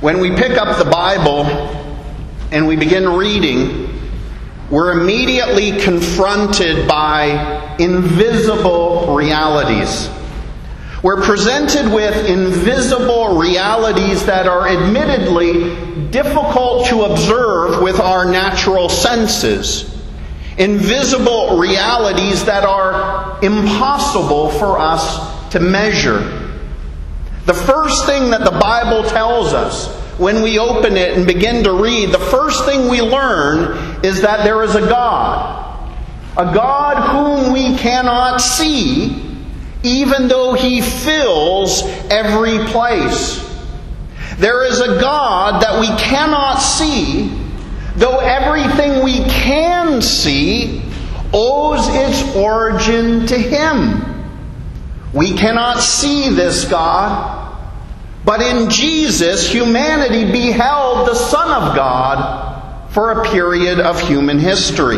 When we pick up the Bible and we begin reading, we're immediately confronted by invisible realities. We're presented with invisible realities that are admittedly difficult to observe with our natural senses. Invisible realities that are impossible for us to measure. The first thing that the Bible tells us when we open it and begin to read, the first thing we learn is that there is a God. A God whom we cannot see, even though He fills every place. There is a God that we cannot see, though everything we can see owes its origin to Him. We cannot see this God, but in Jesus, humanity beheld the Son of God for a period of human history.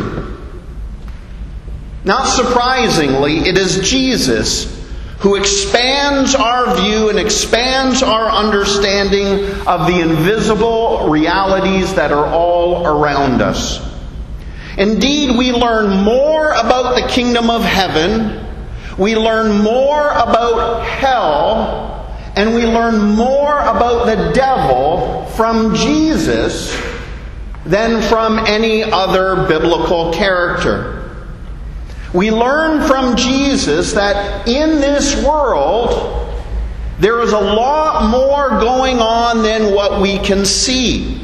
Not surprisingly, it is Jesus who expands our view and expands our understanding of the invisible realities that are all around us. Indeed, we learn more about the kingdom of heaven, we learn more about hell, and we learn more about the devil from Jesus than from any other biblical character. We learn from Jesus that in this world, there is a lot more going on than what we can see.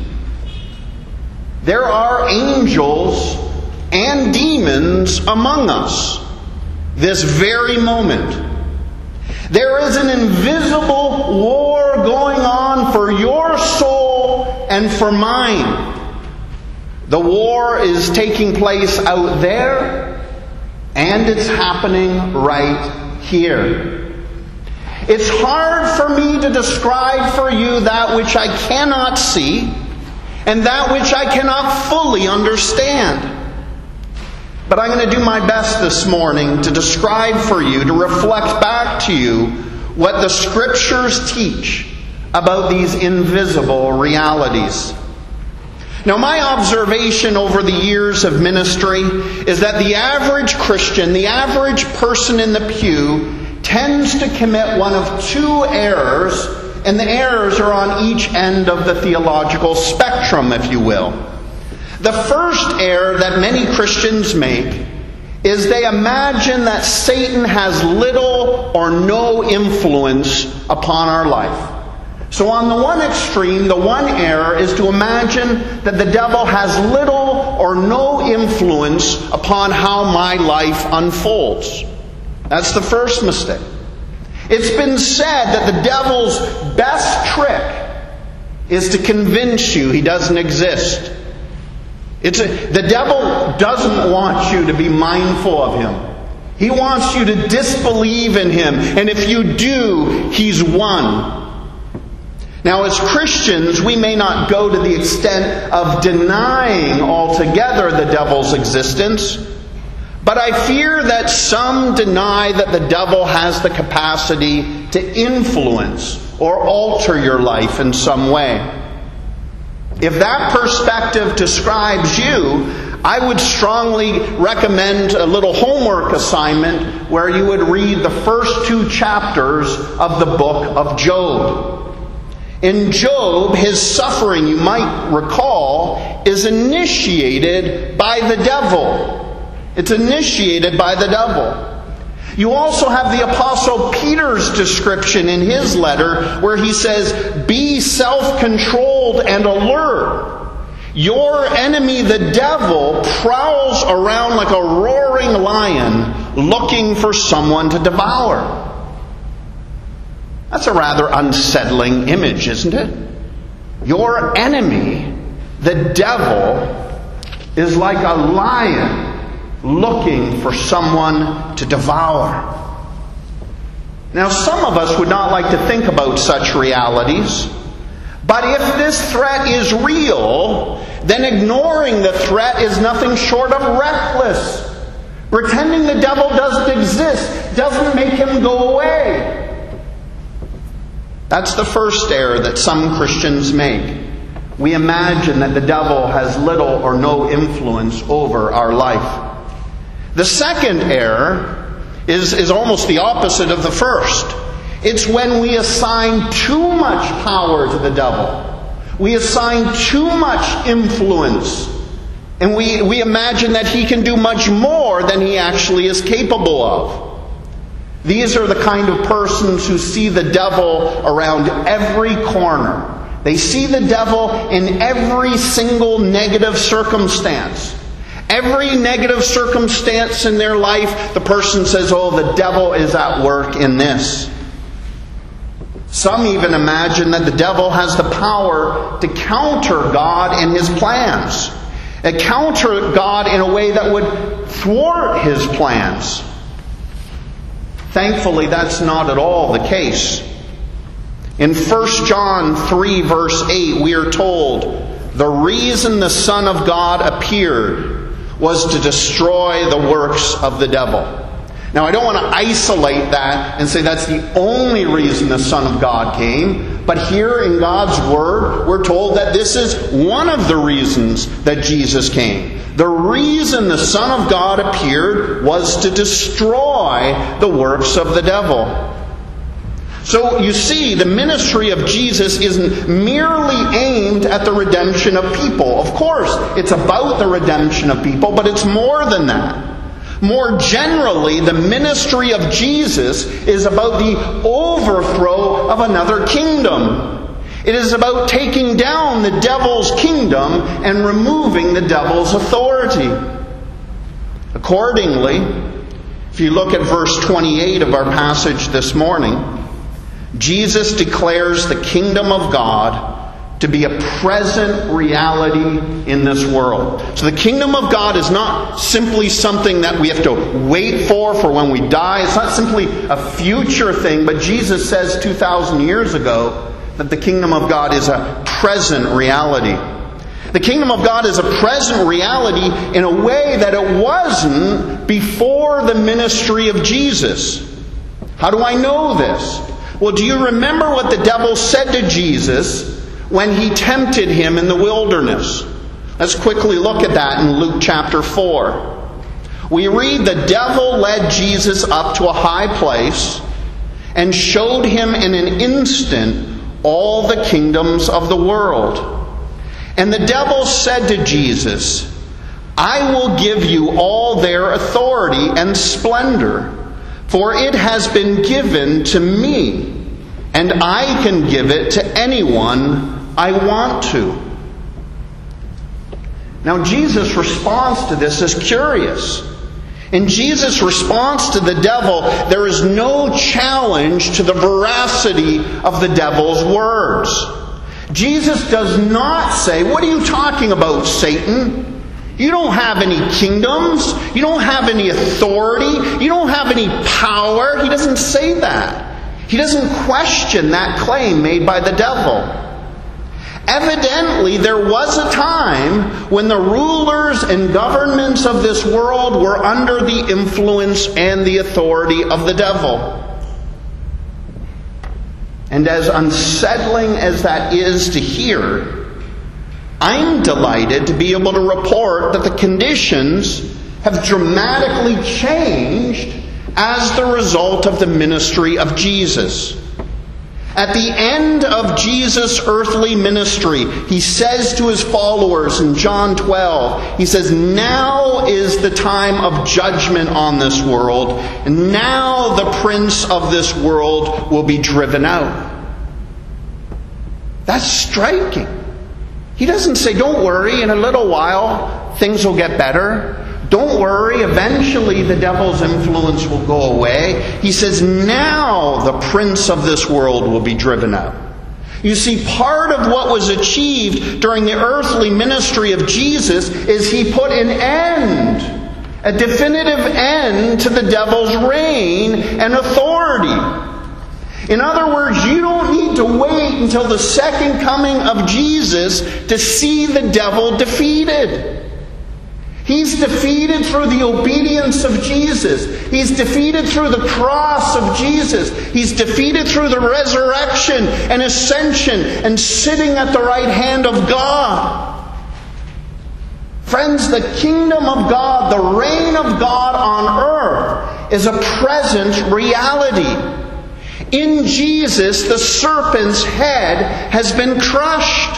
There are angels and demons among us this very moment. There is an invisible war going on for your soul and for mine. The war is taking place out there, and it's happening right here. It's hard for me to describe for you that which I cannot see and that which I cannot fully understand. But I'm going to do my best this morning to describe for you, to reflect back to you what the Scriptures teach about these invisible realities. Now, my observation over the years of ministry is that the average Christian, the average person in the pew, tends to commit one of two errors, and the errors are on each end of the theological spectrum, if you will. The first error that many Christians make is they imagine that Satan has little or no influence upon our life. So on the one extreme, the one error is to imagine that the devil has little or no influence upon how my life unfolds. That's the first mistake. It's been said that the devil's best trick is to convince you he doesn't exist. The devil doesn't want you to be mindful of him. He wants you to disbelieve in him. And if you do, he's won. Now, as Christians, we may not go to the extent of denying altogether the devil's existence, but I fear that some deny that the devil has the capacity to influence or alter your life in some way. If that perspective describes you, I would strongly recommend a little homework assignment where you would read the first 2 chapters of the book of Job. In Job, his suffering, you might recall, is initiated by the devil. It's initiated by the devil. You also have the Apostle Peter's description in his letter where he says, "Be self-controlled and alert. Your enemy, the devil, prowls around like a roaring lion looking for someone to devour." That's a rather unsettling image, isn't it? Your enemy, the devil, is like a lion looking for someone to devour. Now, some of us would not like to think about such realities, but if this threat is real, then ignoring the threat is nothing short of reckless. Pretending the devil doesn't exist doesn't make him go away. That's the first error that some Christians make. We imagine that the devil has little or no influence over our life. The second error is almost the opposite of the first. It's when we assign too much power to the devil. We assign too much influence. And we imagine that he can do much more than he actually is capable of. These are the kind of persons who see the devil around every corner. They see the devil in every single negative circumstance. Every negative circumstance in their life, the person says, oh, the devil is at work in this. Some even imagine that the devil has the power to counter God and His plans. Counter God in a way that would thwart His plans. Thankfully, that's not at all the case. In 1 John 3, verse 8, we are told, the reason the Son of God appeared was to destroy the works of the devil. Now, I don't want to isolate that and say that's the only reason the Son of God came. But here in God's Word, we're told that this is one of the reasons that Jesus came. The reason the Son of God appeared was to destroy the works of the devil. So you see, the ministry of Jesus isn't merely aimed at the redemption of people. Of course, it's about the redemption of people, but it's more than that. More generally, the ministry of Jesus is about the overthrow of another kingdom. It is about taking down the devil's kingdom and removing the devil's authority. Accordingly, if you look at verse 28 of our passage this morning, Jesus declares the kingdom of God to be a present reality in this world. So the kingdom of God is not simply something that we have to wait for when we die. It's not simply a future thing, but Jesus says 2,000 years ago that the kingdom of God is a present reality. The kingdom of God is a present reality in a way that it wasn't before the ministry of Jesus. How do I know this? Well, do you remember what the devil said to Jesus when he tempted him in the wilderness? Let's quickly look at that in Luke chapter 4. We read, the devil led Jesus up to a high place and showed him in an instant all the kingdoms of the world. And the devil said to Jesus, I will give you all their authority and splendor, for it has been given to me, and I can give it to anyone I want to. Now, Jesus' response to this is curious. In Jesus' response to the devil, there is no challenge to the veracity of the devil's words. Jesus does not say, what are you talking about, Satan? You don't have any kingdoms. You don't have any authority. You don't have any power. He doesn't say that. He doesn't question that claim made by the devil. Evidently, there was a time when the rulers and governments of this world were under the influence and the authority of the devil. And as unsettling as that is to hear, I'm delighted to be able to report that the conditions have dramatically changed as the result of the ministry of Jesus. At the end of Jesus' earthly ministry, he says to his followers in John 12, he says, now is the time of judgment on this world, and now the prince of this world will be driven out. That's striking. He doesn't say, don't worry, in a little while things will get better. Don't worry, eventually the devil's influence will go away. He says, now the prince of this world will be driven out. You see, part of what was achieved during the earthly ministry of Jesus is he put an end, a definitive end to the devil's reign and authority. In other words, you don't need to wait until the second coming of Jesus to see the devil defeated. He's defeated through the obedience of Jesus. He's defeated through the cross of Jesus. He's defeated through the resurrection and ascension and sitting at the right hand of God. Friends, the kingdom of God, the reign of God on earth, is a present reality. In Jesus, the serpent's head has been crushed.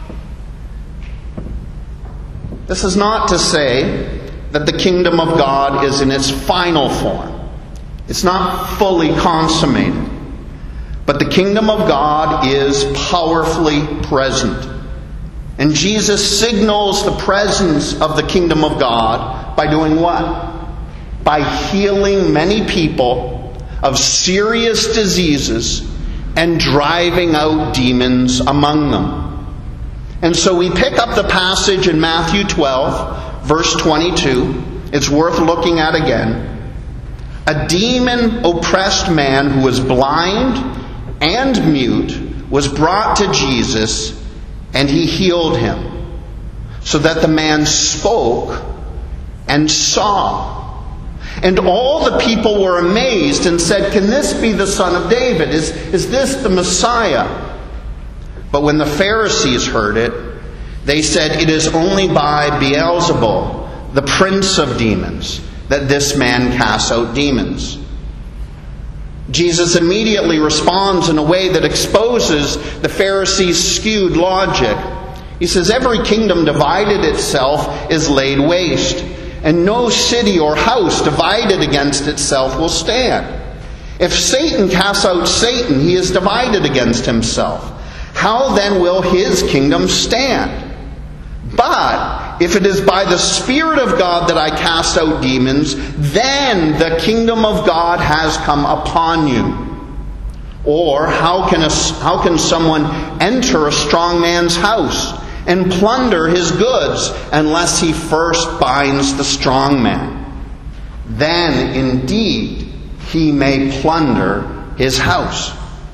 This is not to say that the kingdom of God is in its final form. It's not fully consummated. But the kingdom of God is powerfully present. And Jesus signals the presence of the kingdom of God by doing what? By healing many people of serious diseases and driving out demons among them. And so we pick up the passage in Matthew 12, verse 22. It's worth looking at again. A demon-oppressed man who was blind and mute was brought to Jesus, and he healed him, so that the man spoke and saw. And all the people were amazed and said, "Can this be the Son of David? Is this the Messiah?" But when the Pharisees heard it, they said, "It is only by Beelzebul, the prince of demons, that this man casts out demons." Jesus immediately responds in a way that exposes the Pharisees' skewed logic. He says, "Every kingdom divided itself is laid waste, and no city or house divided against itself will stand. If Satan casts out Satan, he is divided against himself. How then will his kingdom stand? But if it is by the Spirit of God that I cast out demons, then the kingdom of God has come upon you. Or how can someone enter a strong man's house and plunder his goods unless he first binds the strong man? Then indeed he may plunder his house."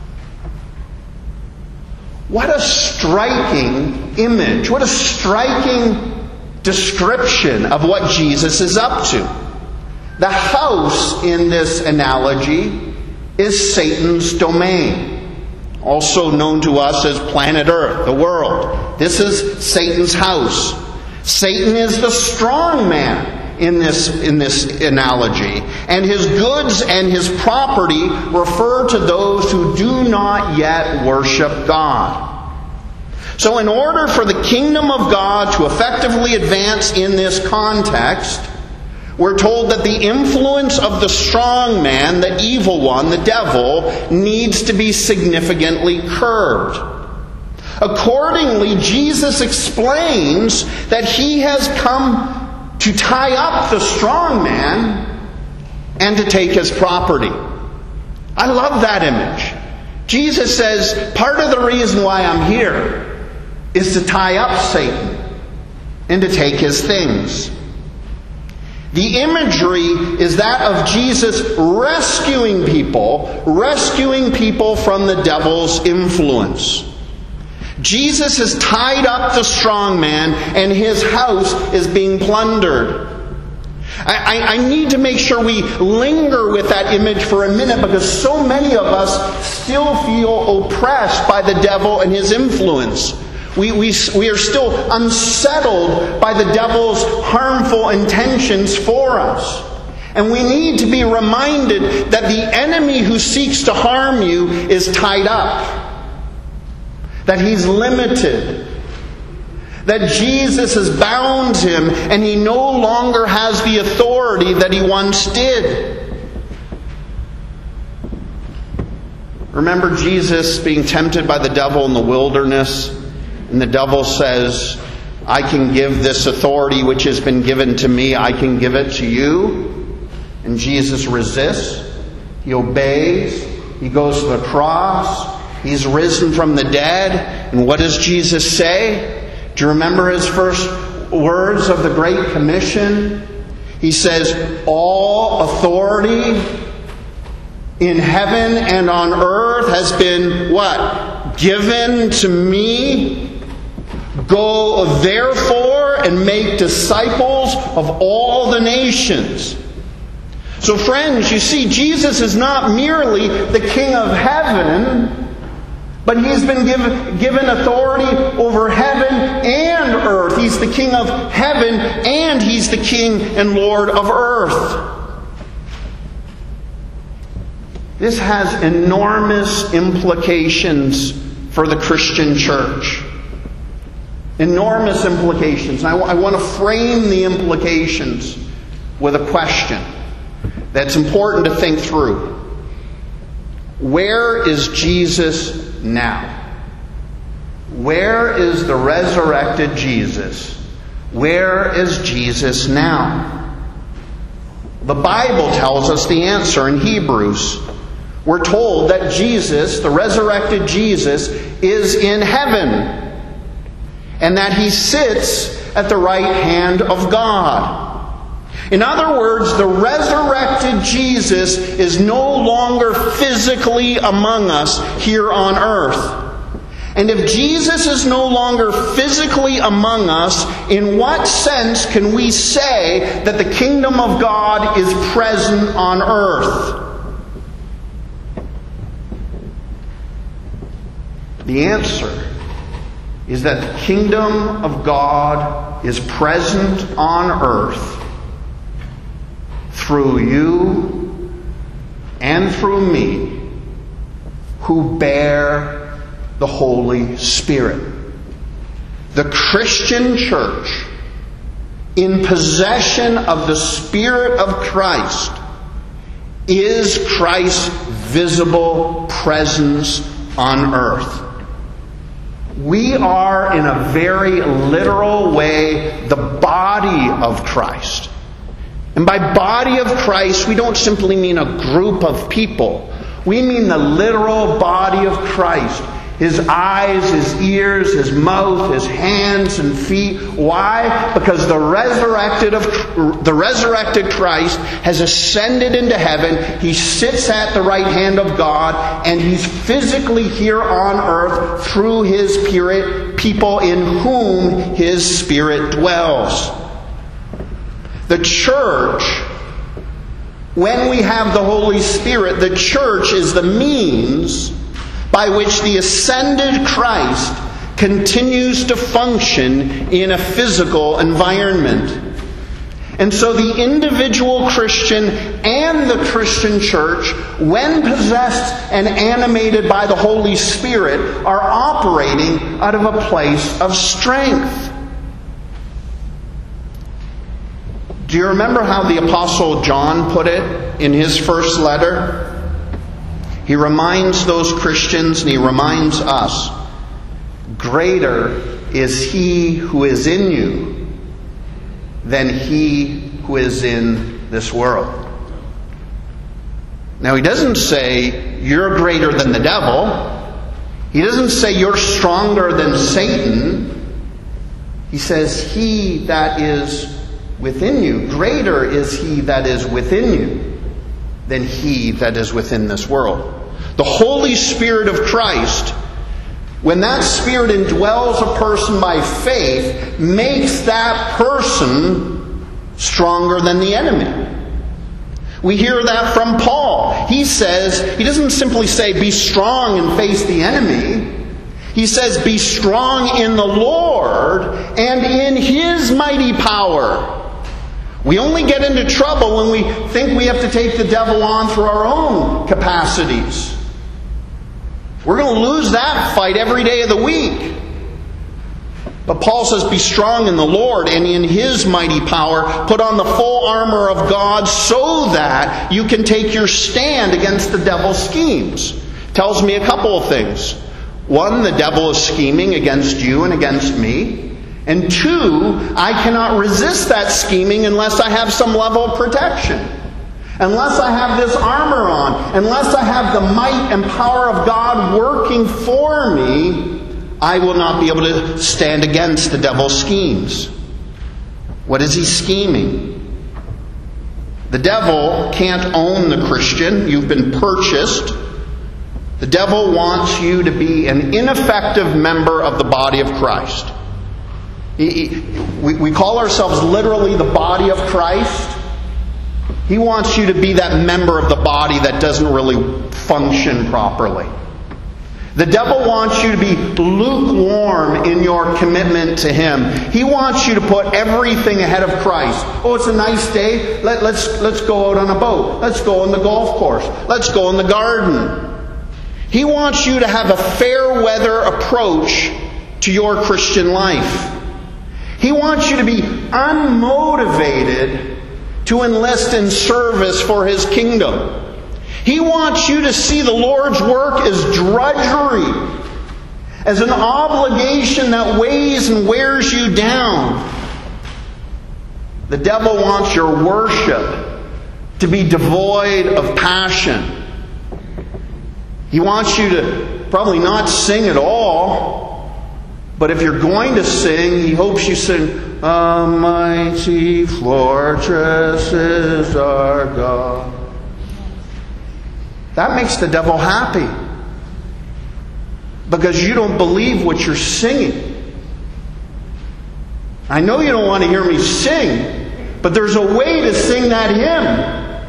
What a striking image. What a striking description of what Jesus is up to. The house in this analogy is Satan's domain, also known to us as planet Earth, the world. This is Satan's house. Satan is the strong man in this analogy, and his goods and his property refer to those who do not yet worship God. So in order for the kingdom of God to effectively advance in this context, we're told that the influence of the strong man, the evil one, the devil, needs to be significantly curbed. Accordingly, Jesus explains that he has come to tie up the strong man and to take his property. I love that image. Jesus says, part of the reason why I'm here is to tie up Satan and to take his things. The imagery is that of Jesus rescuing people from the devil's influence. Jesus has tied up the strong man, and his house is being plundered. I need to make sure we linger with that image for a minute, because so many of us still feel oppressed by the devil and his influence. We are still unsettled by the devil's harmful intentions for us. And we need to be reminded that the enemy who seeks to harm you is tied up. That he's limited. That Jesus has bound him and he no longer has the authority that he once did. Remember Jesus being tempted by the devil in the wilderness? And the devil says, "I can give this authority which has been given to me, I can give it to you." And Jesus resists. He obeys. He goes to the cross. He's risen from the dead. And what does Jesus say? Do you remember his first words of the Great Commission? He says, "All authority in heaven and on earth has been" what? "Given to me. Go therefore and make disciples of all the nations. So friends, you see, Jesus is not merely the King of heaven, but He's been given authority over heaven and earth. He's the King of heaven and He's the King and Lord of earth. This has enormous implications for the Christian church. Enormous implications. And I want to frame the implications with a question that's important to think through. Where is Jesus now? Where is the resurrected Jesus? Where is Jesus now? The Bible tells us the answer in Hebrews. We're told that Jesus, the resurrected Jesus, is in heaven, and that He sits at the right hand of God. In other words, the resurrected Jesus is no longer physically among us here on earth. And if Jesus is no longer physically among us, in what sense can we say that the kingdom of God is present on earth? The answer is that the kingdom of God is present on earth through you and through me, who bear the Holy Spirit. The Christian church, in possession of the Spirit of Christ, is Christ's visible presence on earth. We are, in a very literal way, the body of Christ. And by body of Christ, we don't simply mean a group of people. We mean the literal body of Christ. His eyes, His ears, His mouth, His hands and feet. Why? Because the resurrected Christ has ascended into heaven. He sits at the right hand of God, and He's physically here on earth through His Spirit, people in whom His Spirit dwells. The church, when we have the Holy Spirit, the church is the means by which the ascended Christ continues to function in a physical environment. And so the individual Christian and the Christian church, when possessed and animated by the Holy Spirit, are operating out of a place of strength. Do you remember how the Apostle John put it in his first letter? He reminds those Christians, and he reminds us, greater is He who is in you than he who is in this world. Now, he doesn't say you're greater than the devil. He doesn't say you're stronger than Satan. He says He that is within you, greater is He that is within you than he that is within this world. The Holy Spirit of Christ, when that Spirit indwells a person by faith, makes that person stronger than the enemy. We hear that from Paul. He doesn't simply say, be strong and face the enemy. He says, be strong in the Lord and in His mighty power. We only get into trouble when we think we have to take the devil on through our own capacities. We're going to lose that fight every day of the week. But Paul says, be strong in the Lord and in His mighty power. Put on the full armor of God so that you can take your stand against the devil's schemes. Tells me a couple of things. One, the devil is scheming against you and against me. And two, I cannot resist that scheming unless I have some level of protection. Unless I have this armor on. Unless I have the might and power of God working for me, I will not be able to stand against the devil's schemes. What is he scheming? The devil can't own the Christian. You've been purchased. The devil wants you to be an ineffective member of the body of Christ. We call ourselves literally the body of Christ. He wants you to be that member of the body that doesn't really function properly. The devil wants you to be lukewarm in your commitment to Him. He wants you to put everything ahead of Christ. Oh, it's a nice day. Let's go out on a boat. Let's go on the golf course. Let's go in the garden. He wants you to have a fair weather approach to your Christian life. He wants you to be unmotivated to enlist in service for His kingdom. He wants you to see the Lord's work as drudgery, as an obligation that weighs and wears you down. The devil wants your worship to be devoid of passion. He wants you to probably not sing at all, but if you're going to sing, he hopes you sing, "A mighty fortress is our God." That makes the devil happy, because you don't believe what you're singing. I know you don't want to hear me sing, but there's a way to sing that hymn.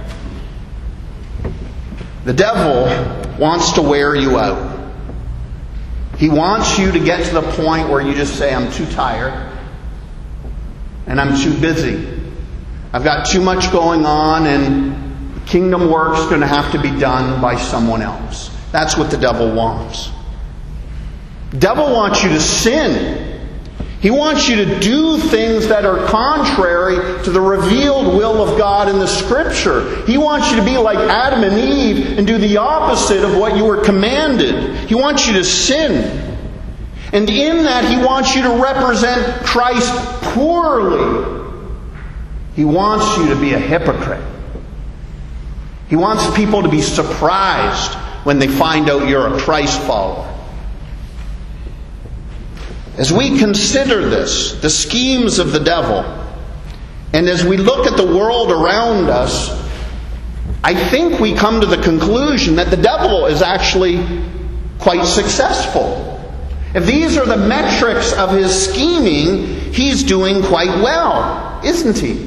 The devil wants to wear you out. He wants you to get to the point where you just say, "I'm too tired and I'm too busy. I've got too much going on, and kingdom work's going to have to be done by someone else." That's what the devil wants. The devil wants you to sin. He wants you to do things that are contrary to the revealed will of God in the Scripture. He wants you to be like Adam and Eve and do the opposite of what you were commanded. He wants you to sin. And in that, he wants you to represent Christ poorly. He wants you to be a hypocrite. He wants people to be surprised when they find out you're a Christ follower. As we consider this, the schemes of the devil, and as we look at the world around us, I think we come to the conclusion that the devil is actually quite successful. If these are the metrics of his scheming, he's doing quite well, isn't he?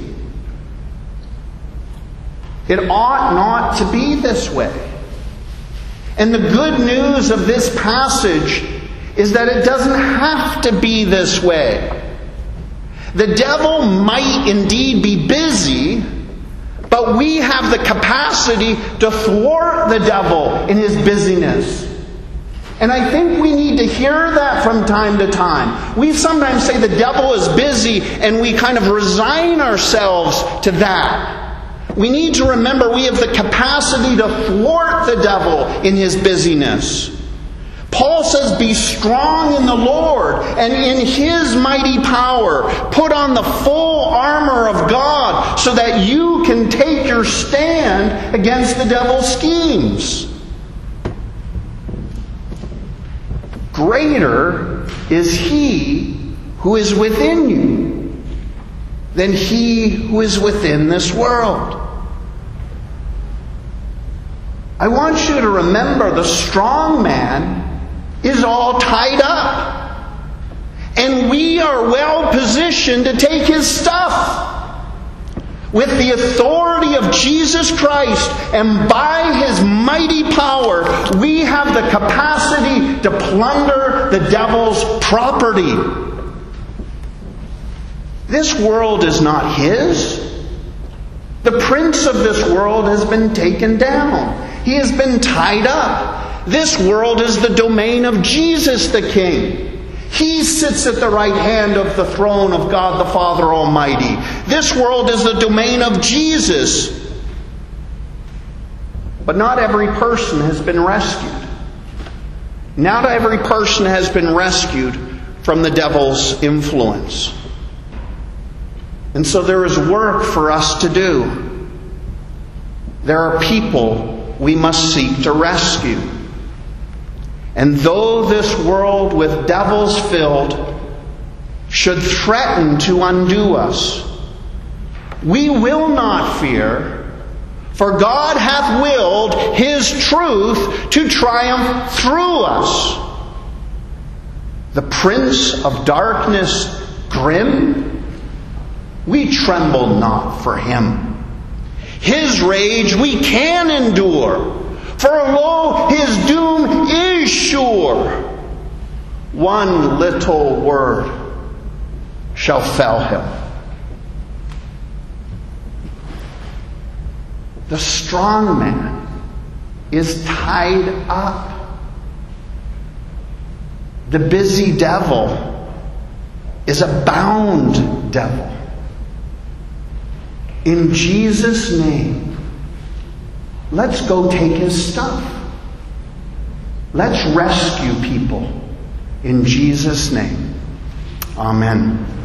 It ought not to be this way. And the good news of this passage is that it doesn't have to be this way. The devil might indeed be busy, but we have the capacity to thwart the devil in his busyness. And I think we need to hear that from time to time. We sometimes say the devil is busy, and we kind of resign ourselves to that. We need to remember we have the capacity to thwart the devil in his busyness. Paul says, "Be strong in the Lord and in His mighty power. Put on the full armor of God so that you can take your stand against the devil's schemes." Greater is He who is within you than he who is within this world. I want you to remember the strong man is all tied up. And we are well positioned to take his stuff. With the authority of Jesus Christ and by His mighty power, we have the capacity to plunder the devil's property. This world is not his. The prince of this world has been taken down. He has been tied up. This world is the domain of Jesus the King. He sits at the right hand of the throne of God the Father Almighty. This world is the domain of Jesus. But not every person has been rescued. Not every person has been rescued from the devil's influence. And so there is work for us to do. There are people we must seek to rescue. And though this world with devils filled should threaten to undo us, we will not fear, for God hath willed His truth to triumph through us. The prince of darkness grim? We tremble not for him. His rage we can endure, for lo, his doom is sure. One little word shall fell him. The strong man is tied up. The busy devil is a bound devil. In Jesus' name, let's go take his stuff. Let's rescue people. In Jesus' name, amen.